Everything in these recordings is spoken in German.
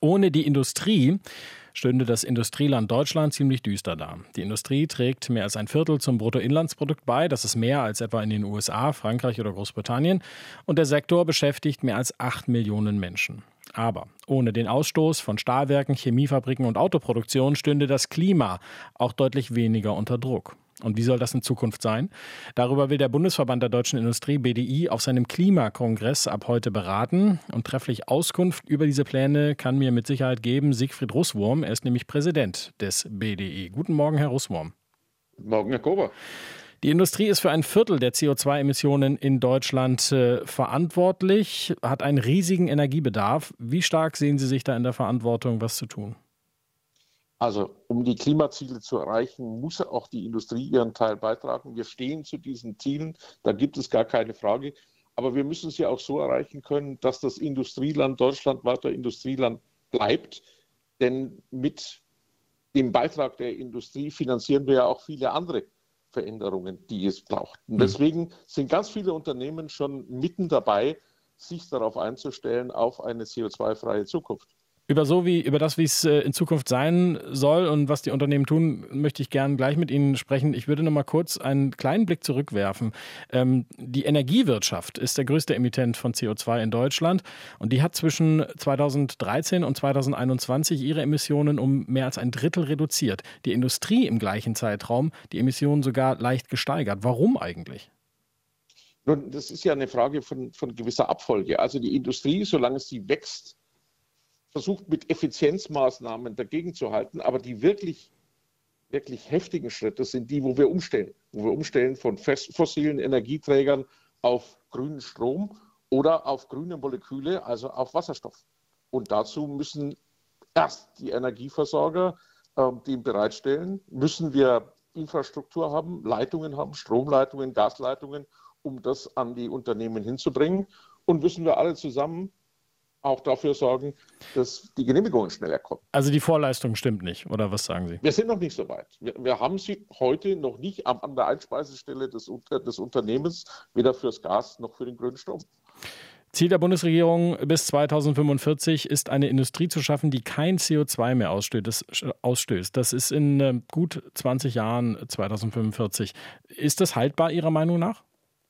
Ohne die Industrie stünde das Industrieland Deutschland ziemlich düster da. Die Industrie trägt mehr als ein Viertel zum Bruttoinlandsprodukt bei. Das ist mehr als etwa in den USA, Frankreich oder Großbritannien. Und der Sektor beschäftigt mehr als 8 Millionen Menschen. Aber ohne den Ausstoß von Stahlwerken, Chemiefabriken und Autoproduktion stünde das Klima auch deutlich weniger unter Druck. Und wie soll das in Zukunft sein? Darüber will der Bundesverband der deutschen Industrie, BDI, auf seinem Klimakongress ab heute beraten. Und trefflich Auskunft über diese Pläne kann mir mit Sicherheit geben Siegfried Russwurm. Er ist nämlich Präsident des BDI. Guten Morgen, Herr Russwurm. Guten Morgen, Herr Kober. Die Industrie ist für ein Viertel der CO2-Emissionen in Deutschland verantwortlich, hat einen riesigen Energiebedarf. Wie stark sehen Sie sich da in der Verantwortung, was zu tun? Also, um die Klimaziele zu erreichen, muss auch die Industrie ihren Teil beitragen. Wir stehen zu diesen Zielen, da gibt es gar keine Frage. Aber wir müssen sie auch so erreichen können, dass das Industrieland Deutschland weiter Industrieland bleibt. Denn mit dem Beitrag der Industrie finanzieren wir ja auch viele andere Veränderungen, die es braucht. Und deswegen sind ganz viele Unternehmen schon mitten dabei, sich darauf einzustellen, auf eine CO2-freie Zukunft. Über das, wie es in Zukunft sein soll und was die Unternehmen tun, möchte ich gerne gleich mit Ihnen sprechen. Ich würde noch mal kurz einen kleinen Blick zurückwerfen. Die Energiewirtschaft ist der größte Emittent von CO2 in Deutschland und die hat zwischen 2013 und 2021 ihre Emissionen um mehr als ein Drittel reduziert. Die Industrie im gleichen Zeitraum die Emissionen sogar leicht gesteigert. Warum eigentlich? Nun, das ist ja eine Frage von gewisser Abfolge. Also die Industrie, solange sie wächst, versucht mit Effizienzmaßnahmen dagegen zu halten, aber die wirklich heftigen Schritte sind die, wo wir umstellen von fossilen Energieträgern auf grünen Strom oder auf grüne Moleküle, also auf Wasserstoff. Und dazu müssen erst die Energieversorger den bereitstellen, müssen wir Infrastruktur haben, Leitungen haben, Stromleitungen, Gasleitungen, um das an die Unternehmen hinzubringen, und müssen wir alle zusammen auch dafür sorgen, dass die Genehmigungen schneller kommen. Also die Vorleistung stimmt nicht, oder was sagen Sie? Wir sind noch nicht so weit. Wir haben sie heute noch nicht an der Einspeisestelle des Unternehmens, weder fürs Gas noch für den grünen Strom. Ziel der Bundesregierung bis 2045 ist, eine Industrie zu schaffen, die kein CO2 mehr ausstößt. Das ist in gut 20 Jahren 2045. Ist das haltbar Ihrer Meinung nach?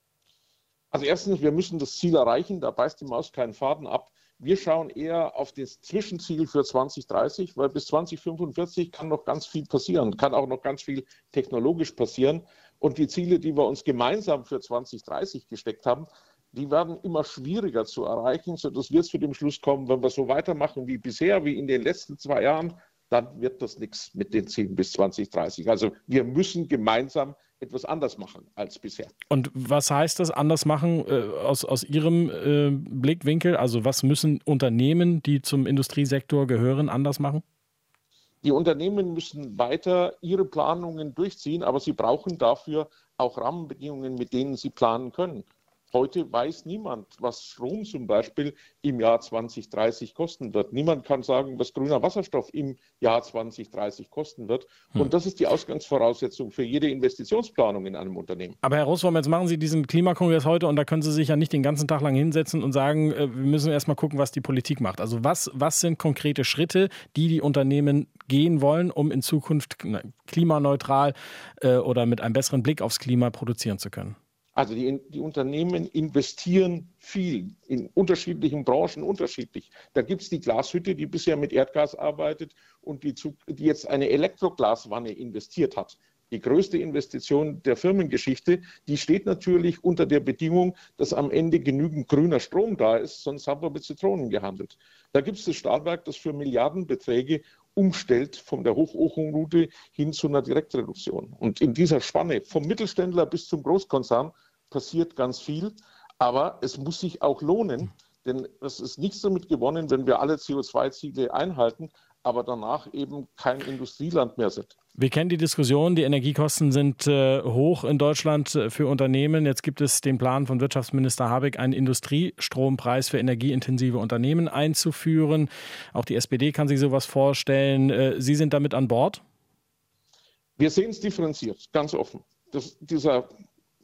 Also erstens, wir müssen das Ziel erreichen, da beißt die Maus keinen Faden ab. Wir schauen eher auf das Zwischenziel für 2030, weil bis 2045 kann noch ganz viel passieren, kann auch noch ganz viel technologisch passieren. Und die Ziele, die wir uns gemeinsam für 2030 gesteckt haben, die werden immer schwieriger zu erreichen, sodass wir zu dem Schluss kommen, wenn wir so weitermachen wie bisher, wie in den letzten 2 Jahren, dann wird das nichts mit den Zielen bis 2030. Also wir müssen gemeinsam etwas anders machen als bisher. Und was heißt das anders machen aus Ihrem Blickwinkel? Also was müssen Unternehmen, die zum Industriesektor gehören, anders machen? Die Unternehmen müssen weiter ihre Planungen durchziehen, aber sie brauchen dafür auch Rahmenbedingungen, mit denen sie planen können. Heute weiß niemand, was Strom zum Beispiel im Jahr 2030 kosten wird. Niemand kann sagen, was grüner Wasserstoff im Jahr 2030 kosten wird. Und das ist die Ausgangsvoraussetzung für jede Investitionsplanung in einem Unternehmen. Aber Herr Russwurm, jetzt machen Sie diesen Klimakongress heute und da können Sie sich ja nicht den ganzen Tag lang hinsetzen und sagen, wir müssen erst mal gucken, was die Politik macht. Also was sind konkrete Schritte, die Unternehmen gehen wollen, um in Zukunft klimaneutral oder mit einem besseren Blick aufs Klima produzieren zu können? Also die Unternehmen investieren viel, in unterschiedlichen Branchen unterschiedlich. Da gibt es die Glashütte, die bisher mit Erdgas arbeitet und die jetzt eine Elektroglaswanne investiert hat. Die größte Investition der Firmengeschichte, die steht natürlich unter der Bedingung, dass am Ende genügend grüner Strom da ist, sonst haben wir mit Zitronen gehandelt. Da gibt es das Stahlwerk, das für Milliardenbeträge umstellt von der Hochochenroute hin zu einer Direktreduktion. Und in dieser Spanne vom Mittelständler bis zum Großkonzern passiert ganz viel, aber es muss sich auch lohnen, denn es ist nichts damit gewonnen, wenn wir alle CO2-Ziele einhalten, aber danach eben kein Industrieland mehr sind. Wir kennen die Diskussion, die Energiekosten sind hoch in Deutschland für Unternehmen. Jetzt gibt es den Plan von Wirtschaftsminister Habeck, einen Industriestrompreis für energieintensive Unternehmen einzuführen. Auch die SPD kann sich sowas vorstellen. Sie sind damit an Bord? Wir sehen es differenziert, ganz offen.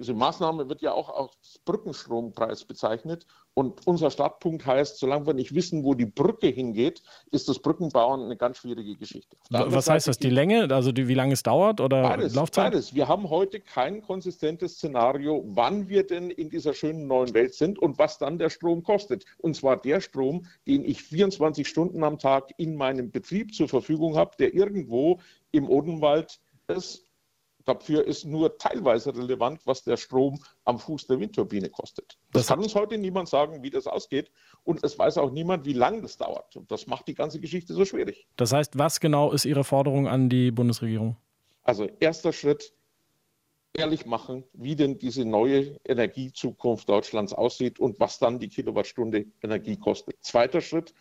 Diese Maßnahme wird ja auch als Brückenstrompreis bezeichnet. Und unser Startpunkt heißt, solange wir nicht wissen, wo die Brücke hingeht, ist das Brückenbauen eine ganz schwierige Geschichte. Was heißt das? Die Länge, also wie lange es dauert oder Laufzeit? Beides. Wir haben heute kein konsistentes Szenario, wann wir denn in dieser schönen neuen Welt sind und was dann der Strom kostet. Und zwar der Strom, den ich 24 Stunden am Tag in meinem Betrieb zur Verfügung habe, der irgendwo im Odenwald ist. Dafür ist nur teilweise relevant, was der Strom am Fuß der Windturbine kostet. Das kann uns heute niemand sagen, wie das ausgeht. Und es weiß auch niemand, wie lange das dauert. Und das macht die ganze Geschichte so schwierig. Das heißt, was genau ist Ihre Forderung an die Bundesregierung? Also erster Schritt, ehrlich machen, wie denn diese neue Energiezukunft Deutschlands aussieht und was dann die Kilowattstunde Energie kostet. Zweiter Schritt,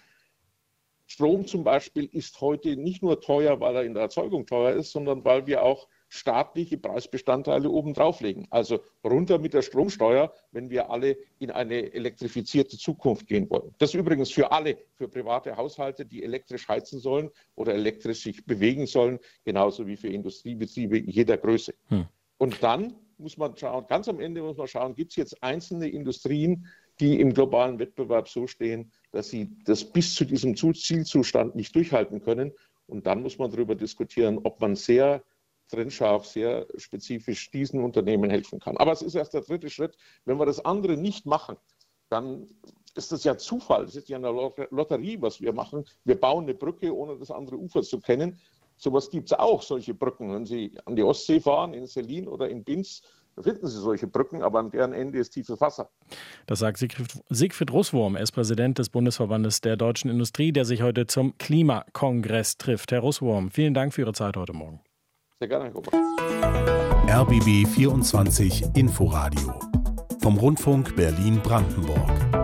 Strom zum Beispiel ist heute nicht nur teuer, weil er in der Erzeugung teuer ist, sondern weil wir auch staatliche Preisbestandteile obendrauf legen. Also runter mit der Stromsteuer, wenn wir alle in eine elektrifizierte Zukunft gehen wollen. Das übrigens für alle, für private Haushalte, die elektrisch heizen sollen oder elektrisch sich bewegen sollen, genauso wie für Industriebetriebe jeder Größe. Und dann muss man schauen, ganz am Ende muss man schauen, gibt es jetzt einzelne Industrien, die im globalen Wettbewerb so stehen, dass sie das bis zu diesem Zielzustand nicht durchhalten können. Und dann muss man darüber diskutieren, ob man sehr trennscharf, sehr spezifisch diesen Unternehmen helfen kann. Aber es ist erst der dritte Schritt. Wenn wir das andere nicht machen, dann ist das ja Zufall. Das ist ja eine Lotterie, was wir machen. Wir bauen eine Brücke, ohne das andere Ufer zu kennen. Sowas gibt es auch, solche Brücken. Wenn Sie an die Ostsee fahren, in Selin oder in Binz, da finden Sie solche Brücken, aber an deren Ende ist tiefes Wasser. Das sagt Siegfried Russwurm, er ist Präsident des Bundesverbandes der deutschen Industrie, der sich heute zum Klimakongress trifft. Herr Russwurm, vielen Dank für Ihre Zeit heute Morgen. Sehr gerne, Herr Gruber. RBB 24 Inforadio vom Rundfunk Berlin-Brandenburg.